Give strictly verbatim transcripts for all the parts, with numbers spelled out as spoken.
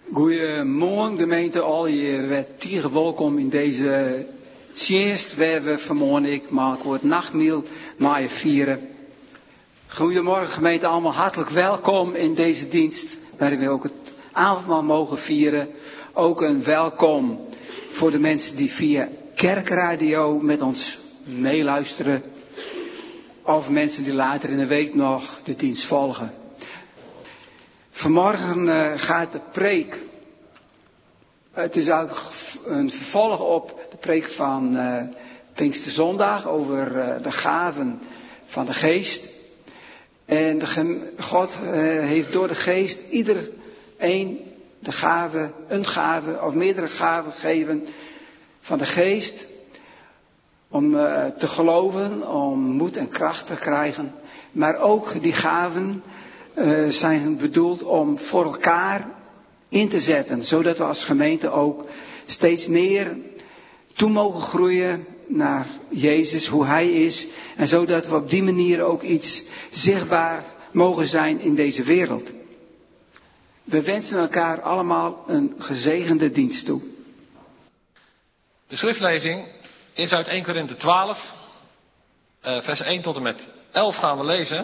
Goedemorgen gemeente, al je werd tieren welkom in deze dienst waar we vanmorgen ik maak het nachtmiel maar je vieren. Goedemorgen gemeente, allemaal hartelijk welkom in deze dienst waarin we ook het avondmaal mogen vieren. Ook een welkom voor de mensen die via Kerkradio met ons meeluisteren. Of mensen die later in de week nog de dienst volgen. Vanmorgen uh, gaat de preek. Het is eigenlijk een vervolg op de preek van uh, Pinksterzondag over uh, de gaven van de geest. En de, God uh, heeft door de geest iedereen de gave, een gave of meerdere gaven gegeven van de geest. Om uh, te geloven, om moed en kracht te krijgen. Maar ook die gaven uh, zijn bedoeld om voor elkaar in te zetten. Zodat we als gemeente ook steeds meer toe mogen groeien naar Jezus, hoe Hij is. En zodat we op die manier ook iets zichtbaar mogen zijn in deze wereld. We wensen elkaar allemaal een gezegende dienst toe. De schriftlezing is uit Eerste Korinthe twaalf, uh, vers één tot en met elf gaan we lezen.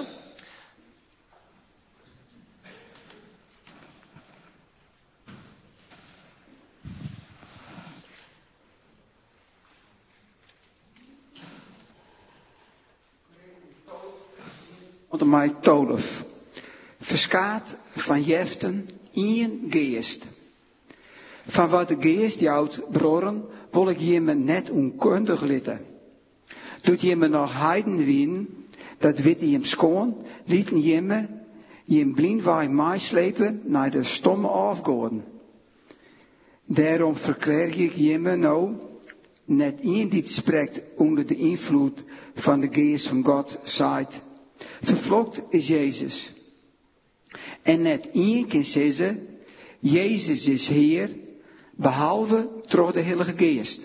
Tot mij twaalf. Verskaat van jeften in geest. Van wat de geest jouwt broren, wil ik je me net onkundig litten. Doet je me nog heiden wien, dat witte je hem schoon, lieten je me, je hem blind waar mij slepen naar de stomme afgoden. Daarom verklaar ik je me nou, net een die spreekt onder de invloed van de geest van God, zaait. Vervloekt is Jezus. En net één kan zeggen, Jezus is Heer, behalve door de Heilige Geest.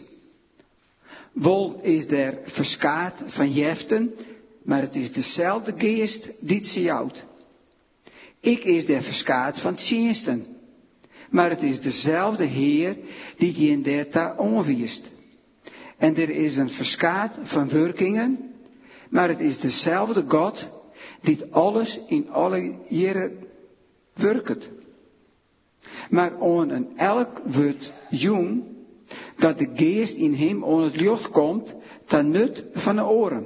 Wel is er verskaat van jeften, maar het is dezelfde geest die ze jouwt. Ik is der verskaat van diensten, maar het is dezelfde Heer die je in derta onwiest. En er is een verskaat van werkingen, maar het is dezelfde God die alles in alle jaren werkt. Maar on een elk wordt jong, dat de geest in hem on het licht komt, ten nut van de oren.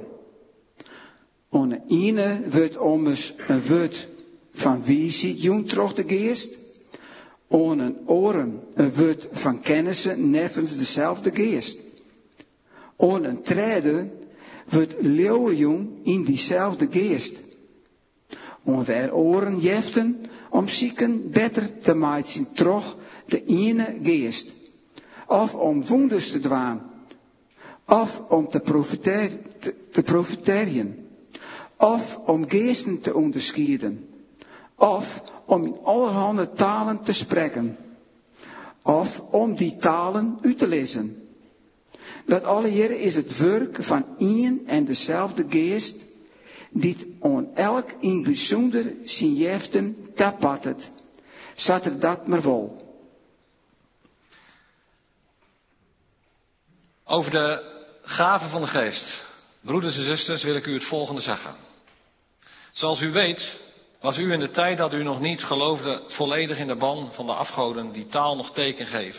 On de ene wordt ommers een woord van wie ziet jong troch de geest. On een oren een woord van kennissen nevens dezelfde geest. On een trede wordt leeuwenjong in diezelfde geest. On weer oren jeften om zieken beter te maken troch de ene geest. Of om wonders te dwaan. Of om te, profiteer, te, te profiteren. Of om geesten te onderscheiden. Of om in allerhande talen te spreken. Of om die talen uit te lezen. Dat alle hier is het werk van één en dezelfde geest, die aan elk in bijzonder zijn jeften tapattet. Zat er dat maar vol. Over de gaven van de geest, broeders en zusters, wil ik u het volgende zeggen. Zoals u weet, was u in de tijd dat u nog niet geloofde volledig in de ban van de afgoden die taal nog teken geven.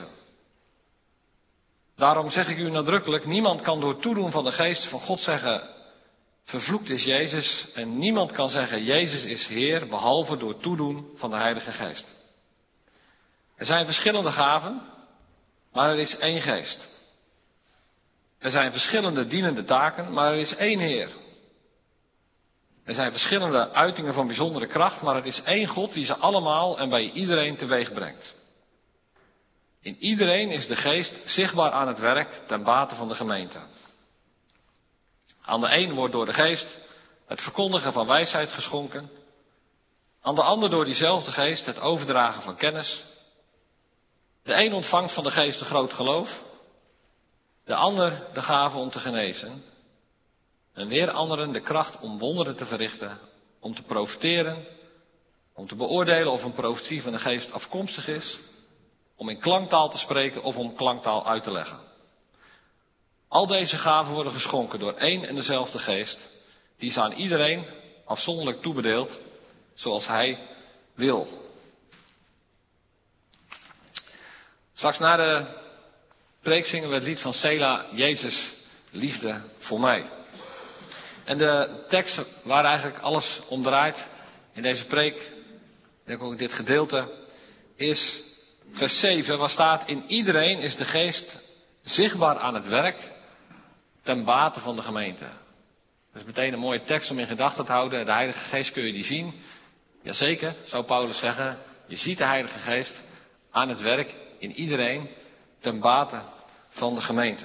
Daarom zeg ik u nadrukkelijk, niemand kan door toedoen van de geest van God zeggen, vervloekt is Jezus. En niemand kan zeggen, Jezus is Heer, behalve door toedoen van de Heilige Geest. Er zijn verschillende gaven, maar er is één geest. Er zijn verschillende dienende taken, maar er is één Heer. Er zijn verschillende uitingen van bijzondere kracht, maar het is één God die ze allemaal en bij iedereen teweeg brengt. In iedereen is de geest zichtbaar aan het werk ten bate van de gemeente. Aan de een wordt door de geest het verkondigen van wijsheid geschonken. Aan de ander door diezelfde geest het overdragen van kennis. De een ontvangt van de geest een groot geloof. De ander de gave om te genezen. En weer anderen de kracht om wonderen te verrichten. Om te profiteren. Om te beoordelen of een profetie van de geest afkomstig is. om in klanktaal te spreken of om klanktaal uit te leggen. Al deze gaven worden geschonken door één en dezelfde geest, die is aan iedereen afzonderlijk toebedeeld, zoals hij wil. Straks na de preek zingen we het lied van Sela, Jezus, liefde voor mij. En de tekst waar eigenlijk alles om draait in deze preek, ik denk ook in dit gedeelte, is vers zeven, waar staat: in iedereen is de geest zichtbaar aan het werk ten bate van de gemeente. Dat is meteen een mooie tekst om in gedachten te houden. De Heilige Geest, kun je die zien? Jazeker, zou Paulus zeggen. Je ziet de Heilige Geest aan het werk in iedereen ten bate van de gemeente.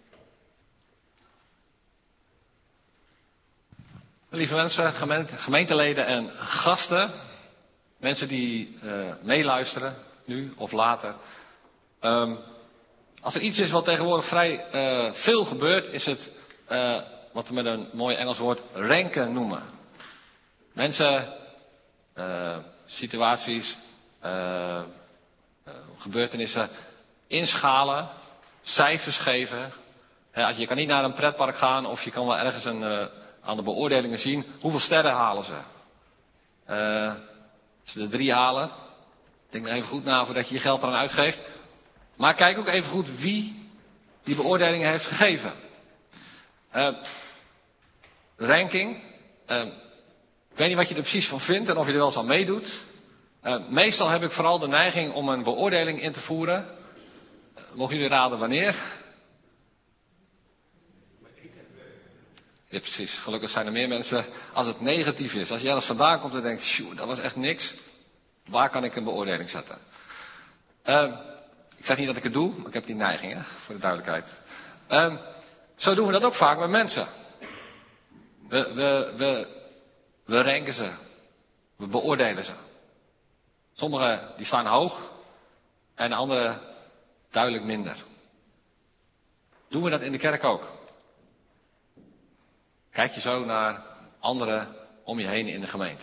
Lieve mensen, gemeente, gemeenteleden en gasten, mensen die uh, meeluisteren, nu of later. Um, als er iets is wat tegenwoordig vrij uh, veel gebeurt, is het uh, wat we met een mooi Engels woord ranken noemen. Mensen, uh, situaties, uh, uh, gebeurtenissen inschalen, cijfers geven. He, je kan niet naar een pretpark gaan of je kan wel ergens een, uh, aan de beoordelingen zien hoeveel sterren halen ze. Uh, als ze er drie halen, denk er even goed na voordat je je geld eraan uitgeeft. Maar kijk ook even goed wie die beoordelingen heeft gegeven. Uh, ranking. Uh, ik weet niet wat je er precies van vindt en of je er wel eens aan meedoet. Uh, meestal heb ik vooral de neiging om een beoordeling in te voeren. Uh, mogen jullie raden wanneer? Ja, precies. Gelukkig zijn er meer mensen als het negatief is. Als je ergens vandaan komt en denkt, sjoe, dat was echt niks. Waar kan ik een beoordeling zetten? Uh, ik zeg niet dat ik het doe, maar ik heb die neiging, hè, voor de duidelijkheid. Uh, zo doen we dat ook vaak met mensen. We, we, we, we ranken ze. We beoordelen ze. Sommigen die staan hoog en anderen duidelijk minder. Doen we dat in de kerk ook? Kijk je zo naar anderen om je heen in de gemeente?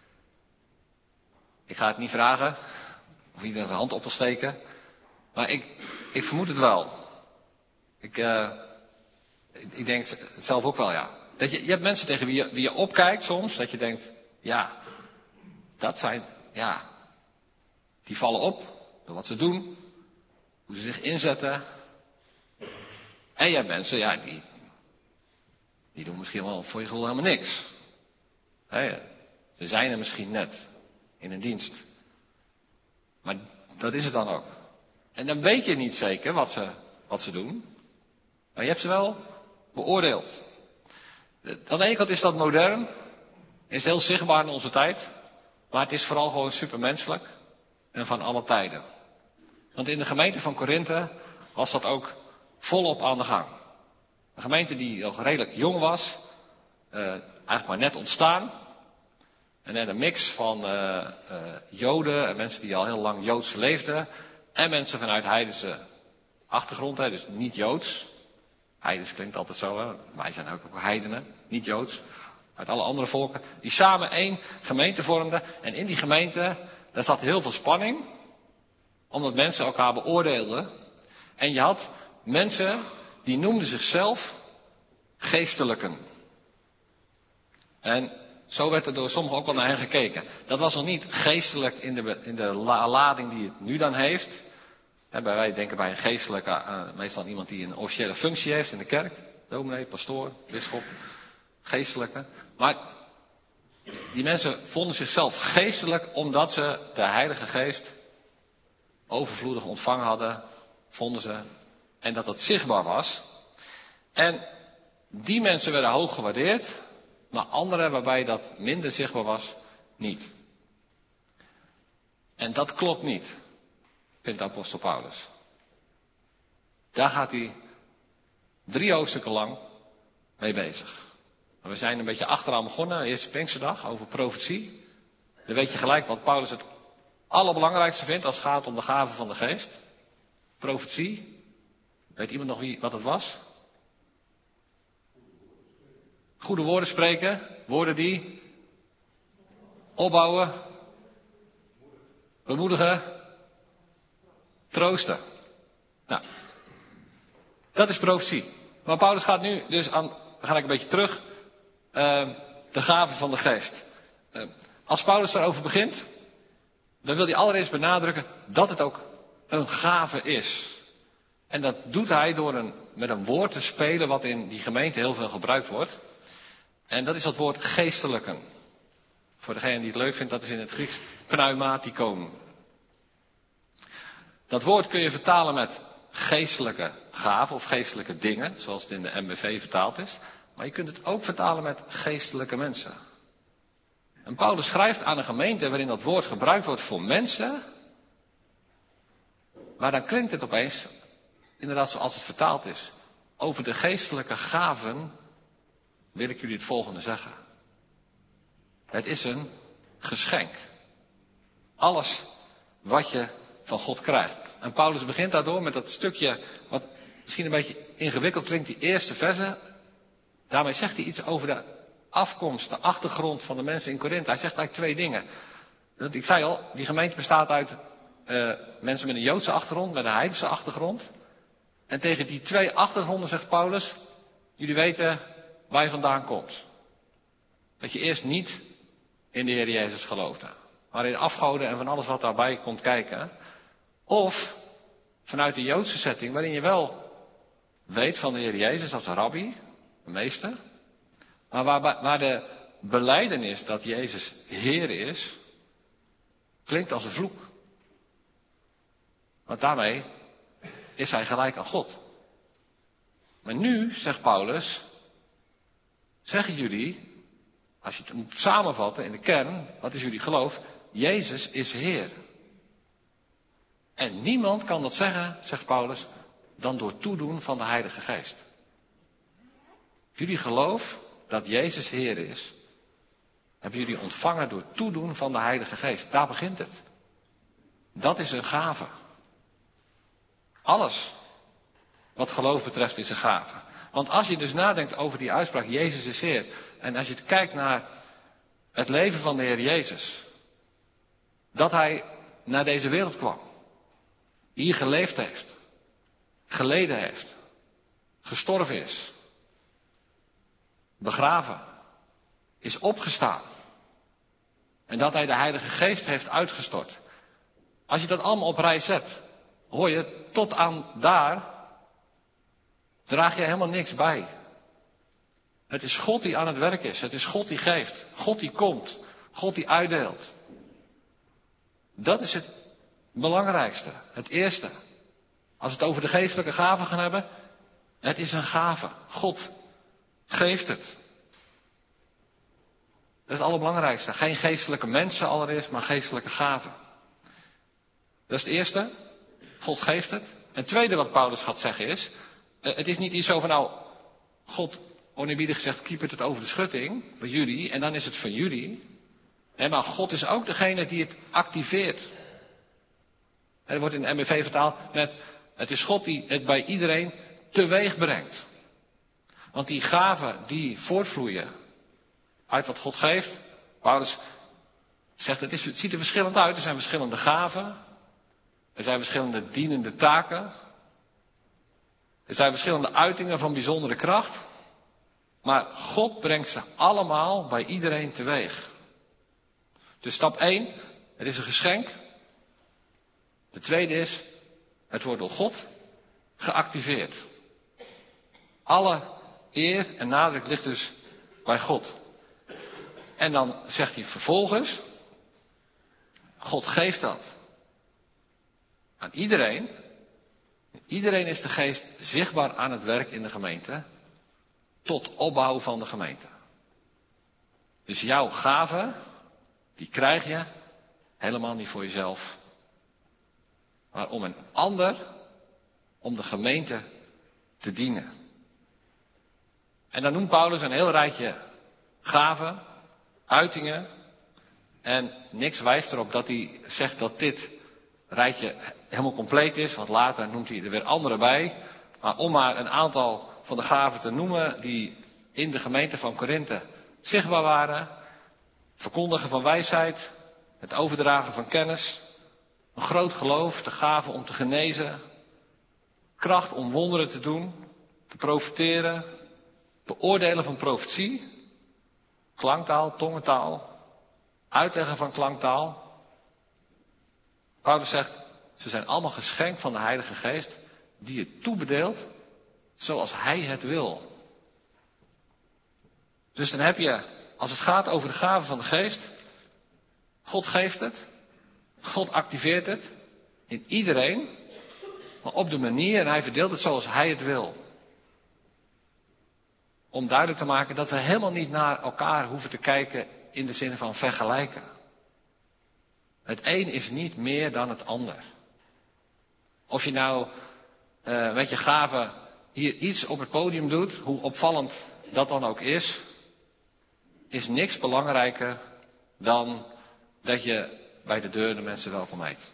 Ik ga het niet vragen of iedereen zijn hand op wil steken. Maar ik, ik vermoed het wel. Ik, uh, ik denk het zelf ook wel, ja. Dat je, je hebt mensen tegen wie je, wie je opkijkt soms. Dat je denkt, ja, dat zijn, ja, die vallen op door wat ze doen. Hoe ze zich inzetten. En je hebt mensen, ja, die, die doen misschien wel voor je gevoel helemaal niks. He, ze zijn er misschien net in een dienst. Maar dat is het dan ook. En dan weet je niet zeker wat ze, wat ze doen. Maar je hebt ze wel beoordeeld. Aan de ene kant is dat modern. Is heel zichtbaar in onze tijd. Maar het is vooral gewoon supermenselijk. En van alle tijden. Want in de gemeente van Korinthe was dat ook volop aan de gang. Een gemeente die nog redelijk jong was. Uh, eigenlijk maar net ontstaan. En een mix van uh, uh, Joden en mensen die al heel lang Joods leefden. En mensen vanuit heidense achtergrond, hè, dus niet Joods. Heidens klinkt altijd zo, hè. Wij zijn ook heidenen, niet Joods. Uit alle andere volken. Die samen één gemeente vormden. En in die gemeente, daar zat heel veel spanning. Omdat mensen elkaar beoordeelden. En je had mensen die noemden zichzelf geestelijken. En zo werd er door sommigen ook wel naar hen gekeken. Dat was nog niet geestelijk in de, in de lading die het nu dan heeft. He, bij wij denken bij een geestelijke, uh, meestal iemand die een officiële functie heeft in de kerk. Dominee, pastoor, bisschop, geestelijke. Maar die mensen vonden zichzelf geestelijk omdat ze de Heilige Geest overvloedig ontvangen hadden, vonden ze. En dat dat zichtbaar was. En die mensen werden hoog gewaardeerd. Maar anderen waarbij dat minder zichtbaar was, niet. En dat klopt niet, vindt de apostel Paulus. Daar gaat hij drie hoofdstukken lang mee bezig. We zijn een beetje achteraan begonnen, eerste Pinksterdag, over profetie. Dan weet je gelijk wat Paulus het allerbelangrijkste vindt als het gaat om de gaven van de geest. Profetie. Weet iemand nog wie, wat het was? Goede woorden spreken, woorden die opbouwen, bemoedigen, troosten. Nou, dat is profetie. Maar Paulus gaat nu dus aan, dan ga ik een beetje terug, uh, de gaven van de geest. Uh, als Paulus daarover begint, dan wil hij allereerst benadrukken dat het ook een gave is. En dat doet hij door een, met een woord te spelen wat in die gemeente heel veel gebruikt wordt. En dat is dat woord geestelijken. Voor degene die het leuk vindt, dat is in het Grieks pneumatikon. Dat woord kun je vertalen met geestelijke gaven of geestelijke dingen, zoals het in de M B V vertaald is. Maar je kunt het ook vertalen met geestelijke mensen. En Paulus schrijft aan een gemeente waarin dat woord gebruikt wordt voor mensen. Maar dan klinkt het opeens, inderdaad zoals het vertaald is. Over de geestelijke gaven wil ik jullie het volgende zeggen. Het is een geschenk. Alles wat je van God krijgt. En Paulus begint daardoor met dat stukje, wat misschien een beetje ingewikkeld klinkt, die eerste verse. Daarmee zegt hij iets over de afkomst, de achtergrond van de mensen in Korinthe. Hij zegt eigenlijk twee dingen. Ik zei al, die gemeente bestaat uit uh, mensen met een Joodse achtergrond, met een heidense achtergrond. En tegen die twee achtergronden zegt Paulus, jullie weten waar je vandaan komt. Dat je eerst niet in de Heer Jezus geloofde. Maar in afgoden en van alles wat daarbij komt kijken. Of vanuit de Joodse setting, waarin je wel weet van de Heer Jezus als een rabbi, een meester. Maar waar, waar de belijdenis dat Jezus Heer is, klinkt als een vloek. Want daarmee is hij gelijk aan God. Maar nu, zegt Paulus, zeggen jullie, als je het moet samenvatten in de kern, wat is jullie geloof? Jezus is Heer. En niemand kan dat zeggen, zegt Paulus, dan door toedoen van de Heilige Geest. Jullie geloof dat Jezus Heer is, hebben jullie ontvangen door toedoen van de Heilige Geest. Daar begint het. Dat is een gave. Alles wat geloof betreft is een gave. Want als je dus nadenkt over die uitspraak, Jezus is Heer. En als je het kijkt naar het leven van de Heer Jezus. Dat hij naar deze wereld kwam. Hier geleefd heeft. Geleden heeft. Gestorven is. Begraven. Is opgestaan. En dat hij de Heilige Geest heeft uitgestort. Als je dat allemaal op rij zet, hoor je tot aan daar, draag je helemaal niks bij. Het is God die aan het werk is. Het is God die geeft. God die komt. God die uitdeelt. Dat is het belangrijkste. Het eerste. Als we het over de geestelijke gaven gaan hebben. Het is een gave. God geeft het. Dat is het allerbelangrijkste. Geen geestelijke mensen allereerst, maar geestelijke gaven. Dat is het eerste. God geeft het. En het tweede wat Paulus gaat zeggen is. Het is niet iets zo van nou. God, oneerbiedig gezegd, kiepert het over de schutting. Bij jullie. En dan is het van jullie. Nee, maar God is ook degene die het activeert. Het wordt in de M B V vertaald met. Het is God die het bij iedereen teweeg brengt. Want die gaven die voortvloeien uit wat God geeft. Paulus zegt het, is, het ziet er verschillend uit. Er zijn verschillende gaven. Er zijn verschillende dienende taken. Er zijn verschillende uitingen van bijzondere kracht. Maar God brengt ze allemaal bij iedereen teweeg. Dus stap één, het is een geschenk. De tweede is, het wordt door God geactiveerd. Alle eer en nadruk ligt dus bij God. En dan zegt hij vervolgens, God geeft dat aan iedereen. Iedereen is de geest zichtbaar aan het werk in de gemeente. Tot opbouw van de gemeente. Dus jouw gave, die krijg je helemaal niet voor jezelf. Maar om een ander, om de gemeente te dienen. En dan noemt Paulus een heel rijtje gaven, uitingen. En niks wijst erop dat hij zegt dat dit rijtje helemaal compleet is. Want later noemt hij er weer andere bij. Maar om maar een aantal van de gaven te noemen die in de gemeente van Korinthe zichtbaar waren. Verkondigen van wijsheid, het overdragen van kennis, Een groot geloof, de gave om te genezen. Kracht om wonderen te doen, te profeteren. Beoordelen van profetie. Klanktaal, tongentaal. Uitleggen van klanktaal. Paulus zegt, ze zijn allemaal geschenk van de Heilige Geest, die je toebedeelt zoals Hij het wil. Dus dan heb je, als het gaat over de gaven van de Geest, God geeft het, God activeert het in iedereen, maar op de manier, en Hij verdeelt het zoals Hij het wil. Om duidelijk te maken dat we helemaal niet naar elkaar hoeven te kijken in de zin van vergelijken. Het een is niet meer dan het ander. Of je nou uh, met je gaven hier iets op het podium doet, hoe opvallend dat dan ook is, is niks belangrijker dan dat je bij de deur de mensen welkom heet.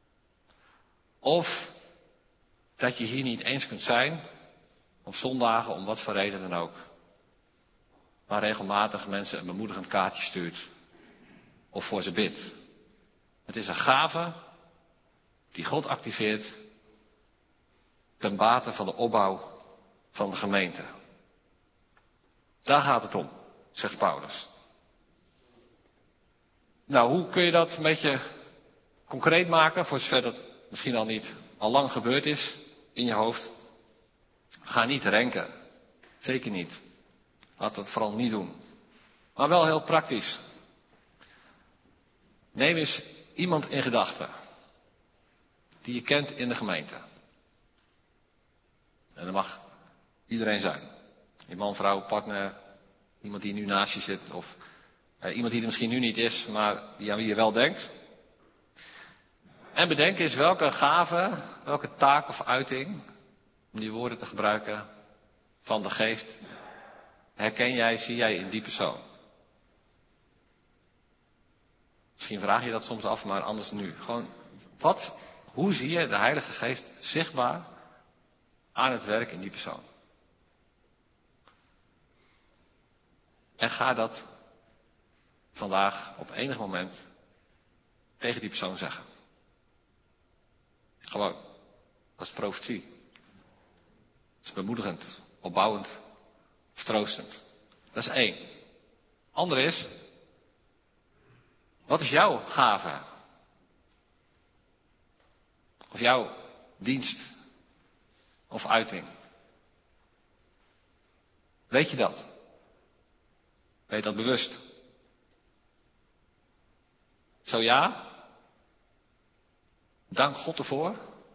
Of dat je hier niet eens kunt zijn op zondagen, om wat voor reden dan ook. Maar regelmatig mensen een bemoedigend kaartje stuurt. Of voor ze bidt. Het is een gave die God activeert ten bate van de opbouw van de gemeente. Daar gaat het om, zegt Paulus. Nou, hoe kun je dat een beetje concreet maken, voor zover dat misschien al niet al lang gebeurd is in je hoofd? Ga niet renken. Zeker niet. Laat dat vooral niet doen. Maar wel heel praktisch. Neem eens iemand in gedachten. Die je kent in de gemeente. En dat mag iedereen zijn. Je man, vrouw, partner. Iemand die nu naast je zit. Of eh, iemand die er misschien nu niet is, maar die aan wie je wel denkt. En bedenk eens welke gave, welke taak of uiting, om die woorden te gebruiken, van de Geest, herken jij, zie jij in die persoon. Misschien vraag je dat soms af, maar anders nu. Gewoon, wat, hoe zie je de Heilige Geest zichtbaar aan het werk in die persoon? En ga dat vandaag op enig moment tegen die persoon zeggen. Gewoon, dat is profetie. Dat is bemoedigend, opbouwend, vertroostend. Dat is één. Andere is, wat is jouw gave? Of jouw dienst? Of uiting? Weet je dat? Ben je dat bewust? Zo ja? Dank God ervoor.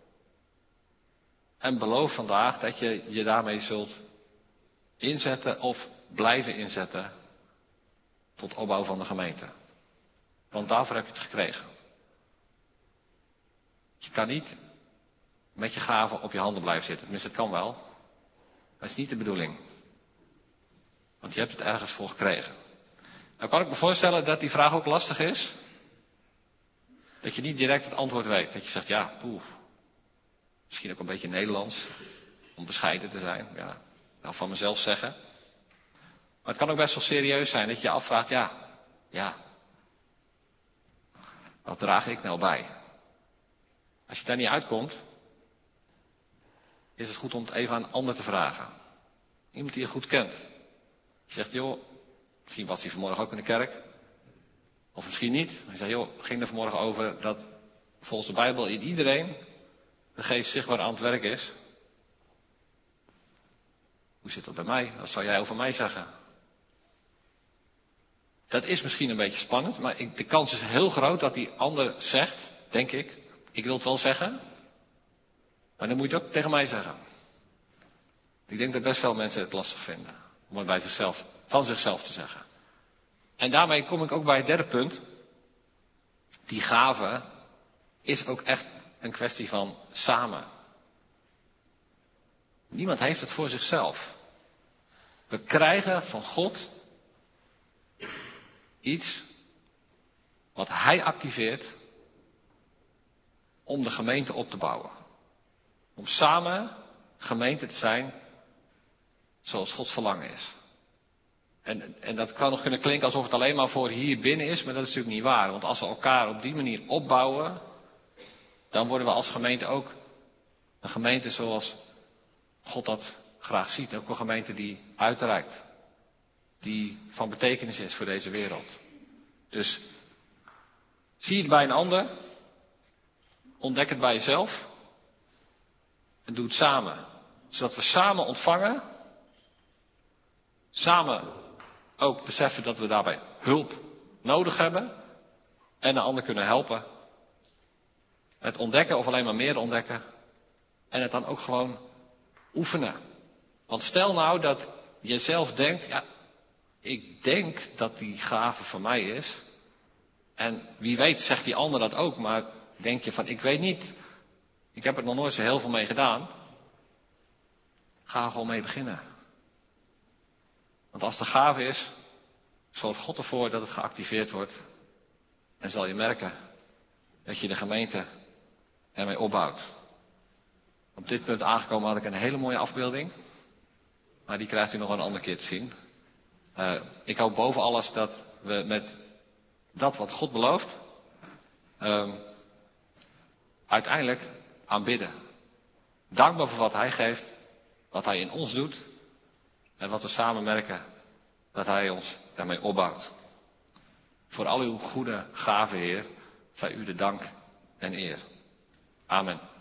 En beloof vandaag dat je je daarmee zult inzetten of blijven inzetten tot opbouw van de gemeente. Want daarvoor heb je het gekregen. Je kan niet met je gaven op je handen blijven zitten. Tenminste, het kan wel. Maar het is niet de bedoeling. Want je hebt het ergens voor gekregen. Nou kan ik me voorstellen dat die vraag ook lastig is. Dat je niet direct het antwoord weet. Dat je zegt, ja, poeh. Misschien ook een beetje Nederlands. Om bescheiden te zijn. Ja, nou van mezelf zeggen. Maar het kan ook best wel serieus zijn. Dat je je afvraagt, ja, ja. Wat draag ik nou bij? Als je daar niet uitkomt, is het goed om het even aan een ander te vragen. Iemand die je goed kent. Je zegt, joh, misschien was hij vanmorgen ook in de kerk. Of misschien niet. Hij zegt, joh, het ging er vanmorgen over dat volgens de Bijbel in iedereen de Geest zichtbaar aan het werk is. Hoe zit dat bij mij? Wat zou jij over mij zeggen? Dat is misschien een beetje spannend, maar ik, de kans is heel groot dat die ander zegt, denk ik, ik wil het wel zeggen, maar dan moet je het ook tegen mij zeggen. Ik denk dat best veel mensen het lastig vinden om het bij zichzelf, van zichzelf te zeggen. En daarmee kom ik ook bij het derde punt. Die gave is ook echt een kwestie van samen. Niemand heeft het voor zichzelf. We krijgen van God iets wat Hij activeert om de gemeente op te bouwen. Om samen gemeente te zijn zoals Gods verlangen is. En, en dat kan nog kunnen klinken alsof het alleen maar voor hier binnen is, maar dat is natuurlijk niet waar. Want als we elkaar op die manier opbouwen, dan worden we als gemeente ook een gemeente zoals God dat graag ziet. Ook een gemeente die uitreikt. Die van betekenis is voor deze wereld. Dus zie het bij een ander. Ontdek het bij jezelf. En doe het samen. Zodat we samen ontvangen. Samen ook beseffen dat we daarbij hulp nodig hebben. En de ander kunnen helpen. Het ontdekken of alleen maar meer ontdekken. En het dan ook gewoon oefenen. Want stel nou dat je zelf denkt, ja, ik denk dat die gave van mij is. En wie weet zegt die ander dat ook, maar denk je van, ik weet niet. Ik heb er nog nooit zo heel veel mee gedaan. Ga er gewoon mee beginnen. Want als de gave is, zorgt God ervoor dat het geactiveerd wordt. En zal je merken dat je de gemeente ermee opbouwt. Op dit punt aangekomen had ik een hele mooie afbeelding. Maar die krijgt u nog een andere keer te zien. Uh, ik hoop boven alles dat we met dat wat God belooft, uh, uiteindelijk aanbidden. Dankbaar voor wat Hij geeft, wat Hij in ons doet. En wat we samen merken, dat Hij ons daarmee opbouwt. Voor al uw goede gaven, Heer, zij u de dank en eer. Amen.